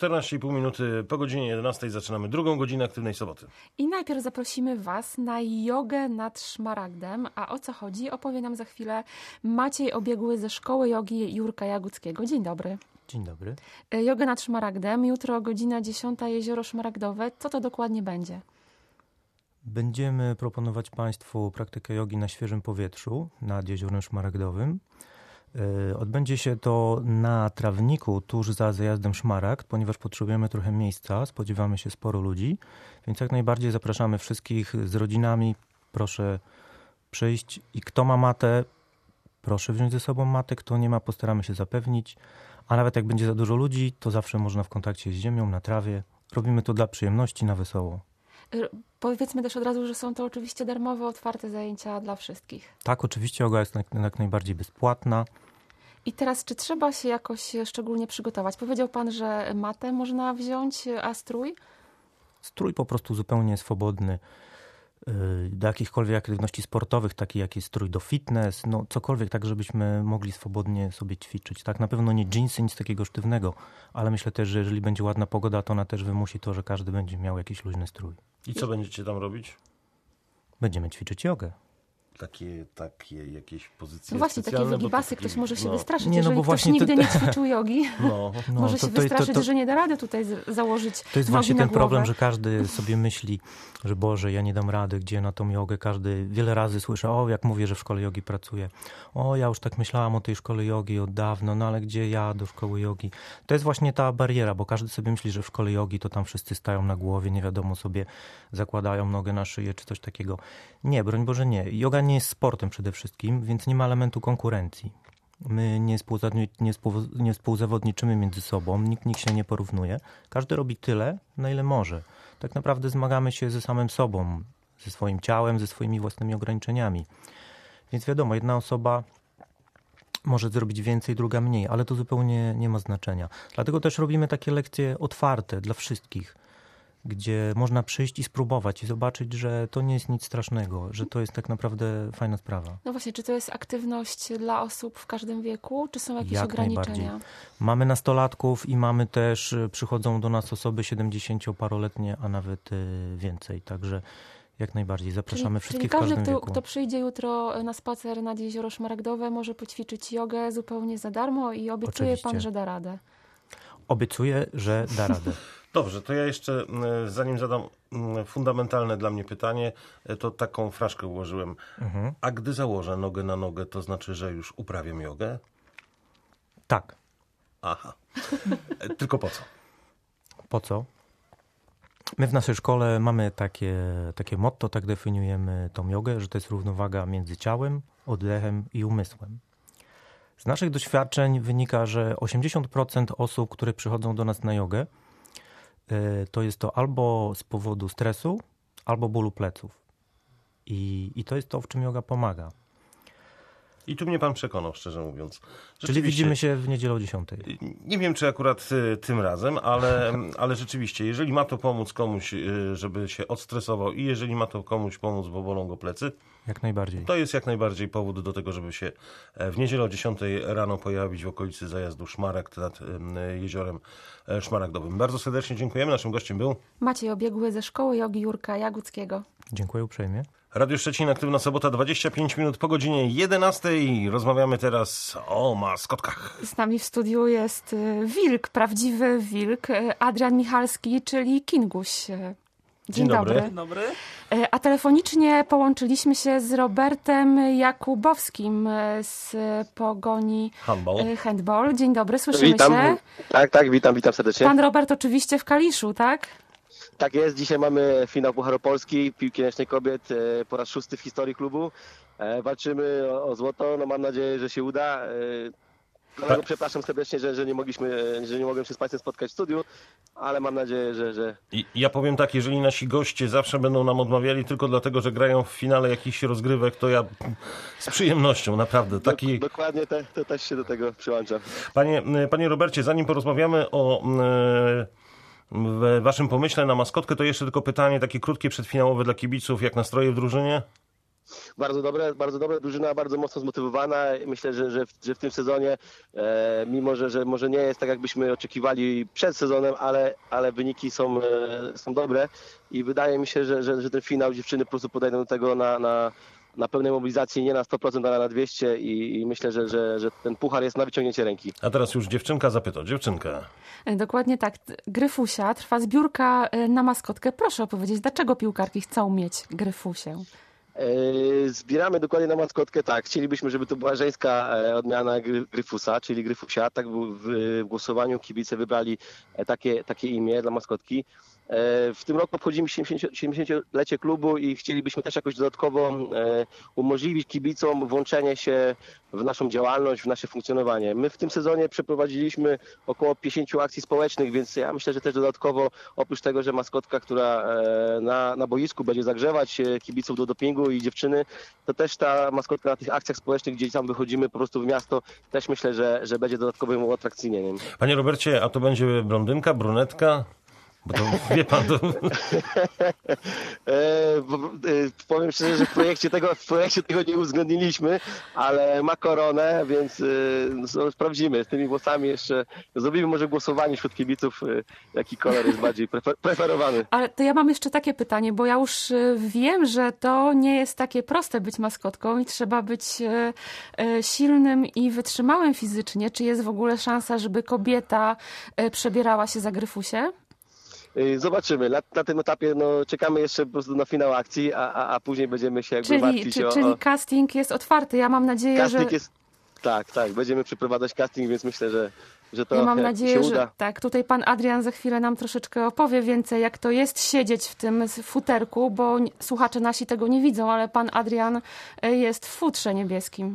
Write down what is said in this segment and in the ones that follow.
14,5 minuty po godzinie 11 zaczynamy drugą godzinę Aktywnej Soboty. I najpierw zaprosimy Was na jogę nad Szmaragdem, a o co chodzi opowie nam za chwilę Maciej Obiegły ze Szkoły Jogi Jurka Jaguckiego. Dzień dobry. Dzień dobry. Joga nad Szmaragdem, jutro godzina 10, Jezioro Szmaragdowe. Co to dokładnie będzie? Będziemy proponować Państwu praktykę jogi na świeżym powietrzu nad Jeziorem Szmaragdowym. Odbędzie się to na trawniku tuż za zajazdem Szmaragd, ponieważ potrzebujemy trochę miejsca, spodziewamy się sporo ludzi, więc jak najbardziej zapraszamy wszystkich z rodzinami. Proszę przyjść i kto ma matę, proszę wziąć ze sobą matę, kto nie ma, postaramy się zapewnić, a nawet jak będzie za dużo ludzi, to zawsze można w kontakcie z ziemią, na trawie. Robimy to dla przyjemności, na wesoło. Powiedzmy też od razu, że są to oczywiście darmowe, otwarte zajęcia dla wszystkich. Tak, oczywiście joga jest jak najbardziej bezpłatna. I teraz, czy trzeba się jakoś szczególnie przygotować? Powiedział Pan, że matę można wziąć, a strój? Strój po prostu zupełnie swobodny. Do jakichkolwiek aktywności sportowych, taki jak jest strój do fitness, no cokolwiek, tak żebyśmy mogli swobodnie sobie ćwiczyć. Tak, na pewno nie dżinsy, nic takiego sztywnego, ale myślę też, że jeżeli będzie ładna pogoda, to ona też wymusi to, że każdy będzie miał jakiś luźny strój. I co będziecie tam robić? Będziemy ćwiczyć jogę. Takie jakieś pozycje no właśnie, takie wygibasy, ktoś może się wystraszyć. Nie, jeżeli bo ktoś nigdy nie ćwiczył jogi, może się wystraszyć, że nie da rady tutaj założyć To jest właśnie ten problem, że każdy sobie myśli, że Boże, ja nie dam rady, gdzie na tą jogę. Każdy wiele razy słyszy, jak mówię, że w szkole jogi pracuję. Ja już tak myślałam o tej szkole jogi od dawna, no ale gdzie ja do szkoły jogi? To jest właśnie ta bariera, bo każdy sobie myśli, że w szkole jogi to tam wszyscy stają na głowie, nie wiadomo sobie, zakładają nogę na szyję czy coś takiego. Nie, broń Boże nie. Joga nie jest sportem przede wszystkim, więc nie ma elementu konkurencji. My nie współzawodniczymy między sobą, nikt się nie porównuje. Każdy robi tyle, na ile może. Tak naprawdę zmagamy się ze samym sobą, ze swoim ciałem, ze swoimi własnymi ograniczeniami. Więc wiadomo, jedna osoba może zrobić więcej, druga mniej, ale to zupełnie nie ma znaczenia. Dlatego też robimy takie lekcje otwarte dla wszystkich, gdzie można przyjść i spróbować i zobaczyć, że to nie jest nic strasznego, że to jest tak naprawdę fajna sprawa. No właśnie, czy to jest aktywność dla osób w każdym wieku, czy są jakieś ograniczenia? Mamy nastolatków i mamy też, przychodzą do nas osoby 70-paroletnie, a nawet więcej, także jak najbardziej zapraszamy wszystkich w każdym wieku. Kto przyjdzie jutro na spacer nad Jezioro Szmaragdowe, może poćwiczyć jogę zupełnie za darmo i obiecuje Pan, że da radę. Obiecuję, że da radę. Dobrze, to ja jeszcze, zanim zadam fundamentalne dla mnie pytanie, to taką fraszkę ułożyłem. A gdy założę nogę na nogę, to znaczy, że już uprawiam jogę? Tak. Aha. Tylko po co? Po co? My w naszej szkole mamy takie motto, tak definiujemy tą jogę, że to jest równowaga między ciałem, oddechem i umysłem. Z naszych doświadczeń wynika, że 80% osób, które przychodzą do nas na jogę, to jest to albo z powodu stresu, albo bólu pleców. I to jest to, w czym joga pomaga. I tu mnie Pan przekonał, szczerze mówiąc. Czyli widzimy się w niedzielę o 10. Nie wiem, czy akurat tym razem, ale rzeczywiście, jeżeli ma to pomóc komuś, żeby się odstresował i jeżeli ma to komuś pomóc, bo bolą go plecy, jak najbardziej. To jest jak najbardziej powód do tego, żeby się w niedzielę o 10 rano pojawić w okolicy zajazdu Szmaragd nad Jeziorem Szmaragdowym. Bardzo serdecznie dziękujemy. Naszym gościem był Maciej Obiegły ze Szkoły Jogi Jurka Jaguckiego. Dziękuję uprzejmie. Radio Szczecin, Aktywna Sobota, 25 minut po godzinie 11. Rozmawiamy teraz o maskotkach. Z nami w studiu jest wilk, prawdziwy wilk, Adrian Michalski, czyli Kinguś. Dzień dobry. Dzień dobry. A telefonicznie połączyliśmy się z Robertem Jakubowskim z Pogoni Handball. Dzień dobry, słyszymy się. Tak, witam serdecznie. Pan Robert oczywiście w Kaliszu, tak? Tak jest, dzisiaj mamy finał Pucharu Polski, piłki ręcznej kobiet, po raz 6 w historii klubu. Walczymy o złoto, no mam nadzieję, że się uda. Dlatego przepraszam serdecznie, że nie mogłem się z Państwem spotkać w studiu, ale mam nadzieję, że... Ja powiem tak, jeżeli nasi goście zawsze będą nam odmawiali tylko dlatego, że grają w finale jakichś rozgrywek, to ja z przyjemnością, naprawdę. Dokładnie, to też się do tego przyłączam. Panie Robercie, zanim porozmawiamy o w waszym pomyśle na maskotkę, to jeszcze tylko pytanie takie krótkie, przedfinałowe dla kibiców. Jak nastroje w drużynie? Bardzo dobre, drużyna bardzo mocno zmotywowana. Myślę, że w tym sezonie, mimo że może nie jest tak, jakbyśmy oczekiwali przed sezonem, ale wyniki są dobre i wydaje mi się, że ten finał dziewczyny po prostu podejdą do tego na pełnej mobilizacji, nie na 100%, ale na 200 i myślę, że ten puchar jest na wyciągnięcie ręki. A teraz już dziewczynka zapyta. Dziewczynka. Dokładnie tak. Gryfusia, trwa zbiórka na maskotkę. Proszę opowiedzieć, dlaczego piłkarki chcą mieć Gryfusię? Zbieramy dokładnie na maskotkę, tak. Chcielibyśmy, żeby to była żeńska odmiana Gryfusa, czyli Gryfusia. Tak w głosowaniu kibice wybrali takie imię dla maskotki. W tym roku obchodzimy 70-lecie klubu i chcielibyśmy też jakoś dodatkowo umożliwić kibicom włączenie się w naszą działalność, w nasze funkcjonowanie. My w tym sezonie przeprowadziliśmy około 50 akcji społecznych, więc ja myślę, że też dodatkowo oprócz tego, że maskotka, która na boisku będzie zagrzewać kibiców do dopingu i dziewczyny, to też ta maskotka na tych akcjach społecznych, gdzie tam wychodzimy po prostu w miasto, też myślę, że będzie dodatkowym uatrakcyjnieniem. Panie Robercie, a to będzie blondynka, brunetka? Bo to wie pan, to... Powiem szczerze, że w projekcie tego nie uwzględniliśmy, ale ma koronę, więc sprawdzimy. Z tymi włosami jeszcze zrobimy może głosowanie wśród kibiców, jaki kolor jest bardziej preferowany. Ale to ja mam jeszcze takie pytanie, bo ja już wiem, że to nie jest takie proste być maskotką i trzeba być silnym i wytrzymałym fizycznie. Czy jest w ogóle szansa, żeby kobieta przebierała się za Gryfusię? Zobaczymy. Na tym etapie czekamy jeszcze po prostu na finał akcji, a później będziemy się martwić Czyli casting jest otwarty. Ja mam nadzieję, casting że... jest... Tak. Będziemy przeprowadzać casting, więc myślę, że to ja mam nadzieję, się uda. że tak. Tutaj pan Adrian za chwilę nam troszeczkę opowie więcej, jak to jest siedzieć w tym futerku, bo słuchacze nasi tego nie widzą, ale pan Adrian jest w futrze niebieskim.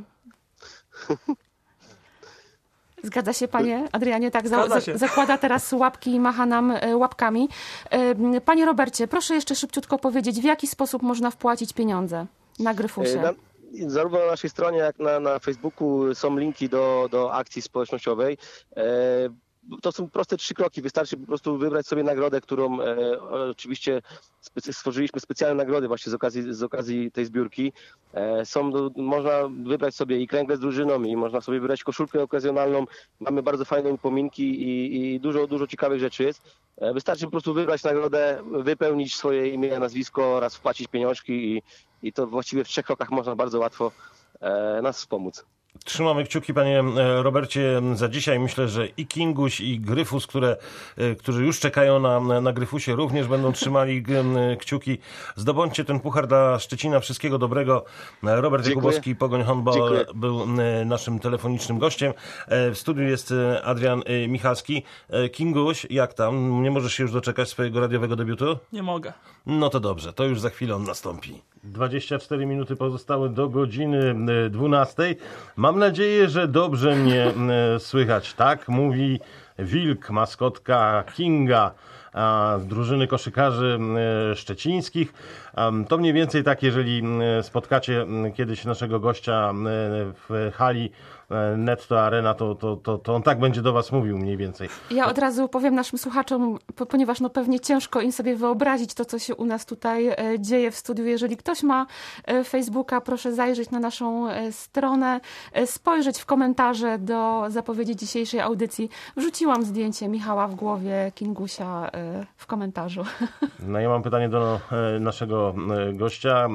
Zgadza się, panie Adrianie? Tak, zakłada teraz łapki i macha nam łapkami. Panie Robercie, proszę jeszcze szybciutko powiedzieć, w jaki sposób można wpłacić pieniądze na Gryfusie? Zarówno na naszej stronie, jak na Facebooku są linki do akcji społecznościowej. To są proste 3 kroki. Wystarczy po prostu wybrać sobie nagrodę, którą oczywiście stworzyliśmy specjalne nagrody właśnie z okazji tej zbiórki. Można wybrać sobie i kręgle z drużyną, i można sobie wybrać koszulkę okazjonalną. Mamy bardzo fajne upominki i dużo ciekawych rzeczy jest. Wystarczy po prostu wybrać nagrodę, wypełnić swoje imię, nazwisko oraz wpłacić pieniążki i to właściwie w 3 krokach można bardzo łatwo nas wspomóc. Trzymamy kciuki, panie Robercie, za dzisiaj. Myślę, że i Kinguś, i Gryfus, którzy już czekają na Gryfusie, również będą trzymali kciuki. Zdobądźcie ten puchar dla Szczecina. Wszystkiego dobrego. Robert Jakubowski, Pogoń Handball, był naszym telefonicznym gościem. W studiu jest Adrian Michalski. Kinguś, jak tam? Nie możesz się już doczekać swojego radiowego debiutu? Nie mogę. No to dobrze, to już za chwilę on nastąpi. 24 minuty pozostały do godziny 12. Mam nadzieję, że dobrze mnie słychać. Tak mówi Wilk, maskotka Kinga z drużyny koszykarzy szczecińskich. To mniej więcej tak, jeżeli spotkacie kiedyś naszego gościa w hali Netto Arena, to on tak będzie do was mówił mniej więcej. Ja od razu powiem naszym słuchaczom, ponieważ pewnie ciężko im sobie wyobrazić to, co się u nas tutaj dzieje w studiu. Jeżeli ktoś ma Facebooka, proszę zajrzeć na naszą stronę, spojrzeć w komentarze do zapowiedzi dzisiejszej audycji. Wrzuciłam zdjęcie Michała w głowie Kingusia w komentarzu. No ja mam pytanie do naszego gościa,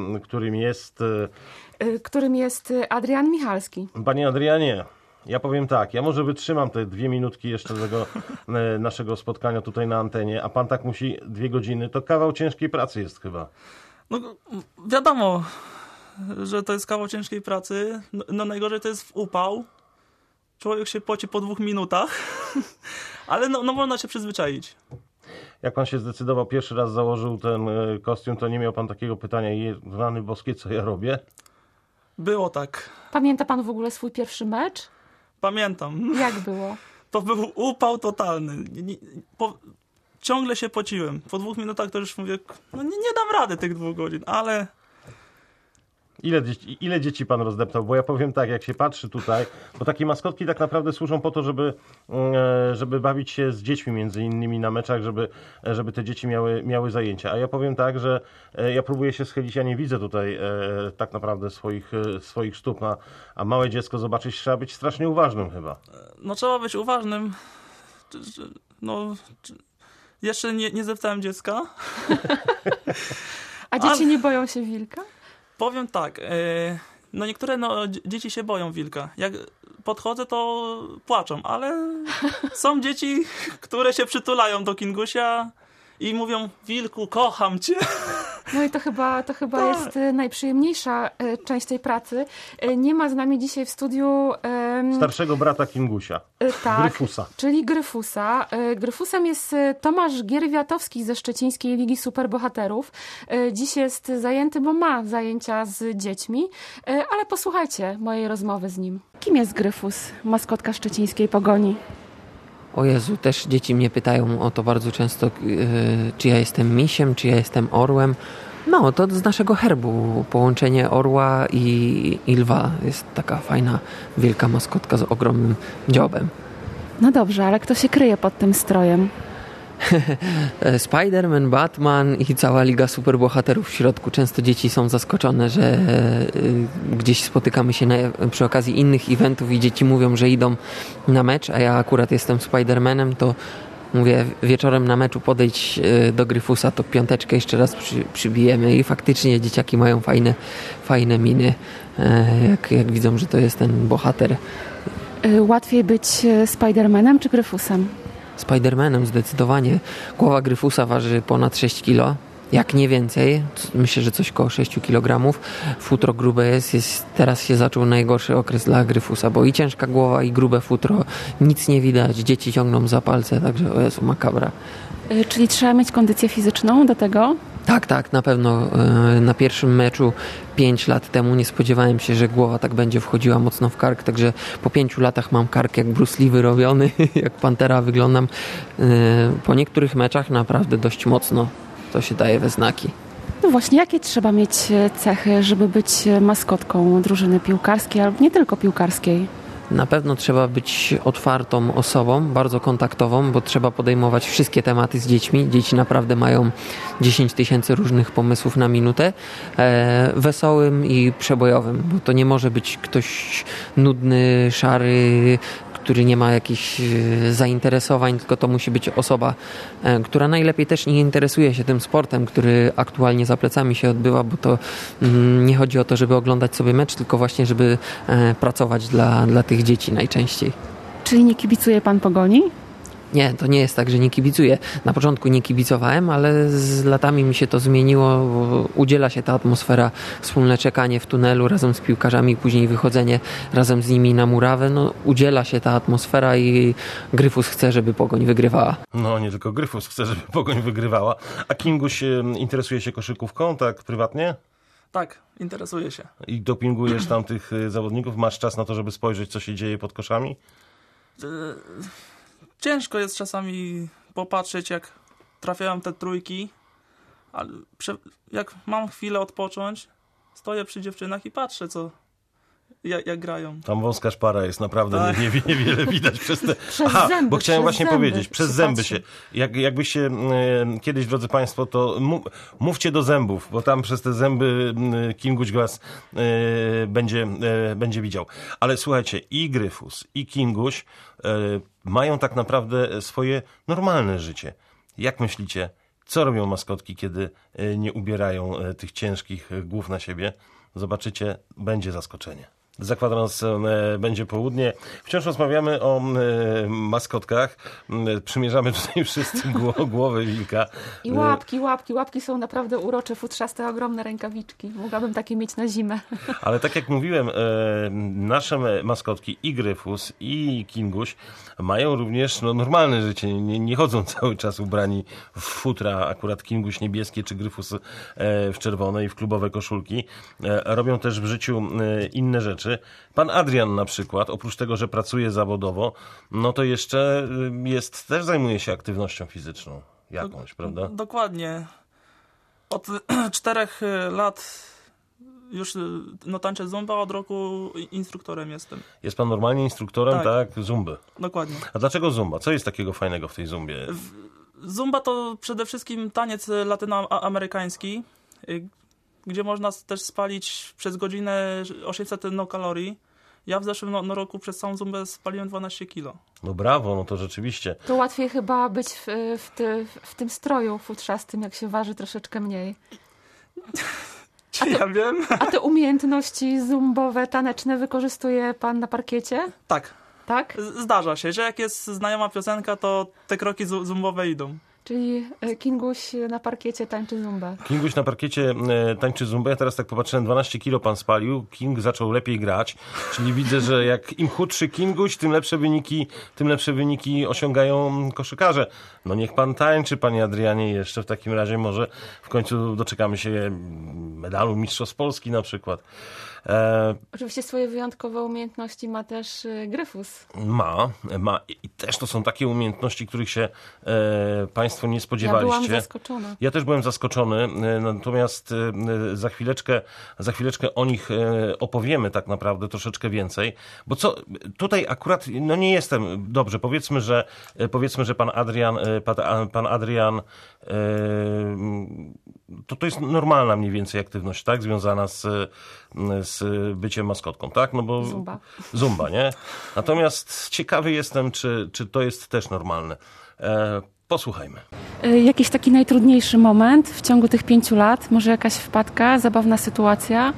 którym jest Adrian Michalski. Panie Adrianie, ja powiem tak, ja może wytrzymam te 2 minutki jeszcze tego naszego spotkania tutaj na antenie, a pan tak musi 2 godziny, to kawał ciężkiej pracy jest chyba. No wiadomo, że to jest kawał ciężkiej pracy. No najgorzej to jest w upał. Człowiek się poci po 2 minutach, ale no można się przyzwyczaić. Jak pan się zdecydował, pierwszy raz założył ten kostium, to nie miał pan takiego pytania, rany boskie, co ja robię? Było tak. Pamięta pan w ogóle swój pierwszy mecz? Pamiętam. Jak było? To był upał totalny. Ciągle się pociłem. Po 2 minutach to już mówię, no nie dam rady tych 2 godzin, ale Ile dzieci pan rozdeptał? Bo ja powiem tak, jak się patrzy tutaj, bo takie maskotki tak naprawdę służą po to, żeby bawić się z dziećmi między innymi na meczach, żeby te dzieci miały zajęcia. A ja powiem tak, że ja próbuję się schylić, ja nie widzę tutaj tak naprawdę swoich stóp, a małe dziecko zobaczyć trzeba być strasznie uważnym chyba. No trzeba być uważnym. No, jeszcze nie zdeptałem dziecka. A dzieci nie boją się wilka? Powiem tak, no niektóre dzieci się boją wilka. Jak podchodzę, to płaczą, ale są dzieci, które się przytulają do Kingusia i mówią: wilku, kocham cię. No i to chyba jest najprzyjemniejsza część tej pracy. Nie ma z nami dzisiaj w studiu... Starszego brata Kingusia, tak, Gryfusa. Czyli Gryfusa. Gryfusem jest Tomasz Gierwiatowski ze Szczecińskiej Ligi Superbohaterów. Dziś jest zajęty, bo ma zajęcia z dziećmi, ale posłuchajcie mojej rozmowy z nim. Kim jest Gryfus, maskotka szczecińskiej Pogoni? O Jezu, też dzieci mnie pytają o to bardzo często, czy ja jestem misiem, czy ja jestem orłem. No, to z naszego herbu, połączenie orła i lwa. Jest taka fajna, wielka maskotka z ogromnym dziobem. No dobrze, ale kto się kryje pod tym strojem? Spider-Man, Batman i cała Liga Superbohaterów w środku. Często dzieci są zaskoczone, że gdzieś spotykamy się przy okazji innych eventów i dzieci mówią, że idą na mecz, a ja akurat jestem Spider-Manem, to mówię, wieczorem na meczu podejdź do Gryfusa, to 5 jeszcze raz przybijemy i faktycznie dzieciaki mają fajne miny, jak widzą, że to jest ten bohater. Łatwiej być Spider-Manem czy Gryfusem? Spider-Manem zdecydowanie. Głowa Gryfusa waży ponad 6 kg, jak nie więcej. Myślę, że coś koło 6 kg. Futro grube jest. Teraz się zaczął najgorszy okres dla Gryfusa, bo i ciężka głowa, i grube futro. Nic nie widać, dzieci ciągną za palce, także o Jezu, makabra. Czyli trzeba mieć kondycję fizyczną do tego? Tak, na pewno. Na pierwszym meczu 5 lat temu nie spodziewałem się, że głowa tak będzie wchodziła mocno w kark, także po 5 latach mam kark jak Bruce Lee wyrobiony, jak Pantera wyglądam. Po niektórych meczach naprawdę dość mocno to się daje we znaki. No właśnie, jakie trzeba mieć cechy, żeby być maskotką drużyny piłkarskiej, albo nie tylko piłkarskiej? Na pewno trzeba być otwartą osobą, bardzo kontaktową, bo trzeba podejmować wszystkie tematy z dziećmi. Dzieci naprawdę mają 10 000 różnych pomysłów na minutę. Wesołym i przebojowym, bo to nie może być ktoś nudny, szary, który nie ma jakichś zainteresowań, tylko to musi być osoba, która najlepiej też nie interesuje się tym sportem, który aktualnie za plecami się odbywa, bo to nie chodzi o to, żeby oglądać sobie mecz, tylko właśnie, żeby pracować dla tych dzieci najczęściej. Czyli nie kibicuje pan Pogoni? Nie, to nie jest tak, że nie kibicuję. Na początku nie kibicowałem, ale z latami mi się to zmieniło. Udziela się ta atmosfera, wspólne czekanie w tunelu razem z piłkarzami, później wychodzenie razem z nimi na murawę. No, udziela się ta atmosfera i Gryfus chce, żeby Pogoń wygrywała. No, nie tylko Gryfus chce, żeby Pogoń wygrywała. A Kinguś interesuje się koszykówką, tak prywatnie? Tak, interesuję się. I dopingujesz tam tych zawodników? Masz czas na to, żeby spojrzeć, co się dzieje pod koszami? Ciężko jest czasami popatrzeć, jak trafiają te trójki, ale jak mam chwilę odpocząć, stoję przy dziewczynach i patrzę, jak grają. Tam wąska szpara jest, naprawdę tak. Niewiele widać przez te... Zęby, bo chciałem właśnie powiedzieć, przez zęby patrzy. się. Jakbyście kiedyś, drodzy państwo, to mówcie do zębów, bo tam przez te zęby Kinguś was będzie widział. Ale słuchajcie, i Gryfus, i Kinguś mają tak naprawdę swoje normalne życie. Jak myślicie, co robią maskotki, kiedy nie ubierają tych ciężkich głów na siebie? Zobaczycie, będzie zaskoczenie. Za kwadrans będzie południe. Wciąż rozmawiamy o maskotkach. Przymierzamy tutaj wszyscy głowy wilka. I łapki są naprawdę urocze, futrzaste, ogromne rękawiczki. Mogłabym takie mieć na zimę. Ale tak jak mówiłem, nasze maskotki i Gryfus, i Kinguś mają również normalne życie. Nie chodzą cały czas ubrani w futra, akurat Kinguś niebieskie, czy Gryfus w czerwone i w klubowe koszulki. Robią też w życiu inne rzeczy. Pan Adrian na przykład, oprócz tego, że pracuje zawodowo, no to jeszcze też zajmuje się aktywnością fizyczną jakąś, prawda? Dokładnie. Od 4 lat już tańczę zumba, od roku instruktorem jestem. Jest pan normalnie instruktorem, tak? Zumby. Dokładnie. A dlaczego zumba? Co jest takiego fajnego w tej zumbie? Zumba to przede wszystkim taniec latynoamerykański, gdzie można też spalić przez godzinę 800 kalorii. Ja w zeszłym roku przez całą zumbę spaliłem 12 kilo. No brawo, no to rzeczywiście. To łatwiej chyba być w tym stroju futrzastym, jak się waży troszeczkę mniej. Ja wiem. A te umiejętności zumbowe, taneczne wykorzystuje pan na parkiecie? Tak. Tak? Zdarza się, że jak jest znajoma piosenka, to te kroki zumbowe idą. Czyli Kinguś na parkiecie tańczy zumbę. Kinguś na parkiecie tańczy zumbę. Ja teraz tak popatrzyłem, 12 kilo pan spalił. King zaczął lepiej grać. Czyli widzę, że jak im chudszy Kinguś, tym lepsze wyniki osiągają koszykarze. No niech pan tańczy, panie Adrianie, jeszcze w takim razie może w końcu doczekamy się medalu Mistrzostw Polski na przykład. Oczywiście swoje wyjątkowe umiejętności ma też Gryfus. Ma. I też to są takie umiejętności, których się państwo nie spodziewaliście. Ja byłam zaskoczona. Ja też byłem zaskoczony, natomiast za chwileczkę o nich opowiemy tak naprawdę troszeczkę więcej, bo co tutaj akurat, no nie jestem, dobrze, powiedzmy, że pan Adrian to jest normalna mniej więcej aktywność, tak, związana z byciem maskotką, tak? No bo Zumba, nie? Natomiast ciekawy jestem, czy to jest też normalne. Posłuchajmy. Jakiś taki najtrudniejszy moment w ciągu tych 5 lat? Może jakaś wpadka, zabawna sytuacja?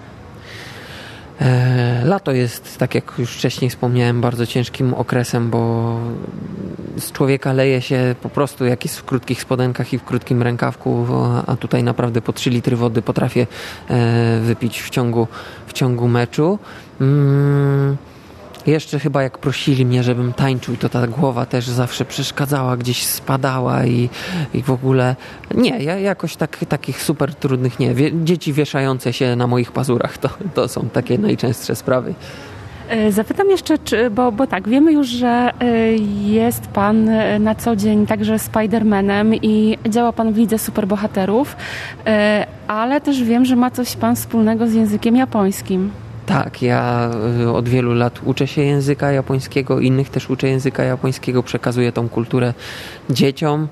Lato jest, tak jak już wcześniej wspomniałem, bardzo ciężkim okresem, bo z człowieka leje się po prostu, jak jest w krótkich spodenkach i w krótkim rękawku, a tutaj naprawdę po 3 litry wody potrafię wypić w ciągu meczu. Jeszcze chyba jak prosili mnie, żebym tańczył, to ta głowa też zawsze przeszkadzała, gdzieś spadała i w ogóle nie, ja jakoś takich super trudnych nie. Dzieci wieszające się na moich pazurach to są takie najczęstsze sprawy. Zapytam jeszcze, bo tak, wiemy już, że jest pan na co dzień także Spider-Manem i działa pan w Lidze Superbohaterów, ale też wiem, że ma coś pan wspólnego z językiem japońskim. Tak, ja od wielu lat uczę się języka japońskiego, innych też uczę języka japońskiego, przekazuję tą kulturę dzieciom.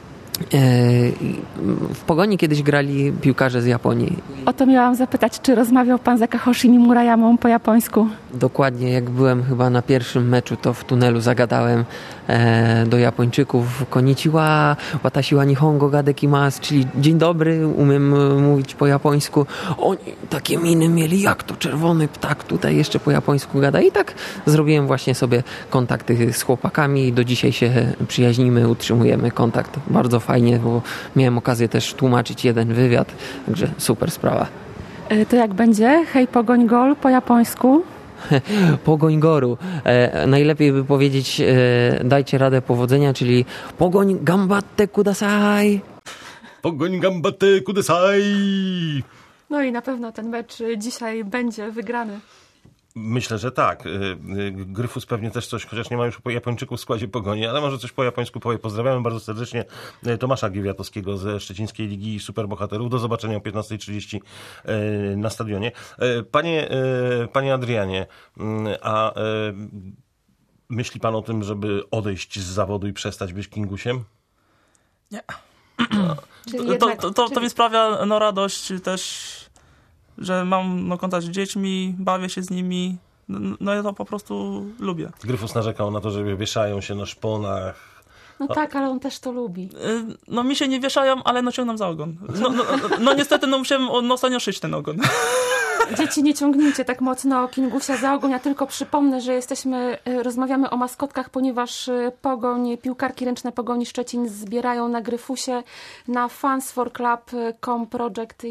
W Pogoni kiedyś grali piłkarze z Japonii. O to miałam zapytać, czy rozmawiał pan z Akahoshimi Murayamą po japońsku? Dokładnie, jak byłem chyba na pierwszym meczu, to w tunelu zagadałem do Japończyków konnichiwa, watashi wa nihongo ga dekimasu, czyli dzień dobry, umiem mówić po japońsku. Oni takie miny mieli, jak to czerwony ptak tutaj jeszcze po japońsku gada. I tak zrobiłem właśnie sobie kontakty z chłopakami i do dzisiaj się przyjaźnimy, utrzymujemy kontakt. Bardzo fajnie, bo miałem okazję też tłumaczyć jeden wywiad, także super sprawa. To jak będzie? Hej, Pogoń Gol po japońsku? Pogoń Goru. Najlepiej by powiedzieć dajcie radę, powodzenia, czyli Pogoń Gambatte Kudasai. Pogoń Gambatte Kudasai. No i na pewno ten mecz dzisiaj będzie wygrany. Myślę, że tak. Gryfus pewnie też coś, chociaż nie ma już Japończyków w składzie Pogoni, ale może coś po japońsku powie. Pozdrawiamy bardzo serdecznie Tomasza Giewiatowskiego ze Szczecińskiej Ligi Superbohaterów. Do zobaczenia o 15:30 na stadionie. Panie Adrianie, a myśli pan o tym, żeby odejść z zawodu i przestać być Kingusiem? Nie. Czyli to mi sprawia radość też, że mam kontakt z dziećmi, bawię się z nimi. No ja to po prostu lubię. Gryfus narzekał na to, że wieszają się na szponach. No tak, ale on też to lubi. No mi się nie wieszają, ale ciągną za ogon. No niestety musiałem ostatnio szyć ten ogon. Dzieci, nie ciągnijcie tak mocno Kingusia za ogon. Ja tylko przypomnę, że rozmawiamy o maskotkach, ponieważ piłkarki ręczne Pogoni Szczecin zbierają na Gryfusie. Na fansforclub.com project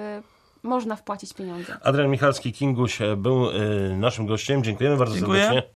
można wpłacić pieniądze. Adrian Michalski, Kinguś, był naszym gościem. Dziękujemy bardzo serdecznie.